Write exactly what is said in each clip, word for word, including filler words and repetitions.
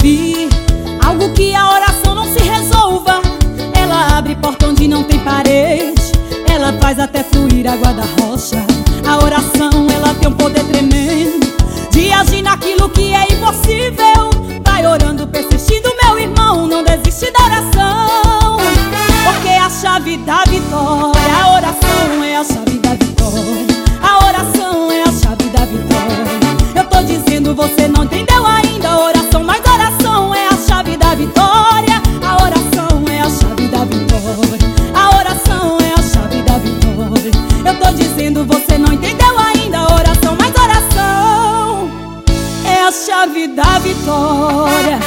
vi algo que a oração não se resolva. Ela abre porta onde não tem parede, ela faz até fluir água da rocha. A oração, ela tem um poder tremendo de agir naquilo que é impossível. Vai orando, persistindo, meu irmão, não desiste da oração, porque é a chave da vitória. A oração é a chave da vitória. A oração é a chave da vitória. Eu tô dizendo, você não entendeu ainda. A oração, mas oração é a chave da vitória. A oração é a chave da vitória. A oração é a chave da vitória. Eu tô dizendo, você não entendeu ainda. A oração, mas oração é a chave da vitória.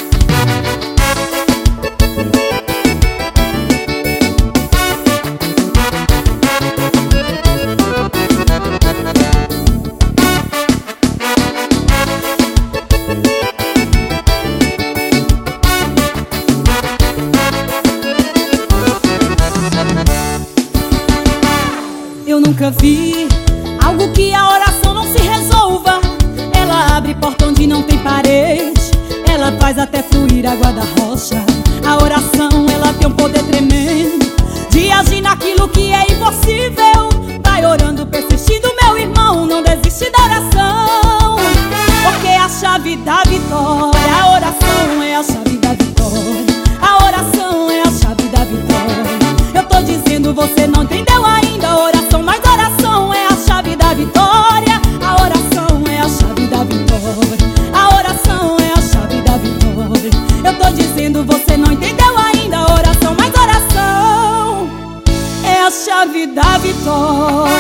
Eu nunca vi algo que a oração não se resolva. Ela abre porta onde não tem parede, ela faz até fluir água da rocha. A oração, ela tem um poder tremendo de agir naquilo que é impossível. Vai orando, persistindo, meu irmão, não desiste da oração, porque é a chave da vitória. A oração é a chave da vitória. A oração é a chave da vitória. Eu tô dizendo, você não entendeu ainda. A oração, mas oração é a chave da vitória. A oração é a chave da vitória. A oração é a chave da vitória. Eu tô dizendo, você não entendeu ainda. A oração, mas oração é a chave da vitória.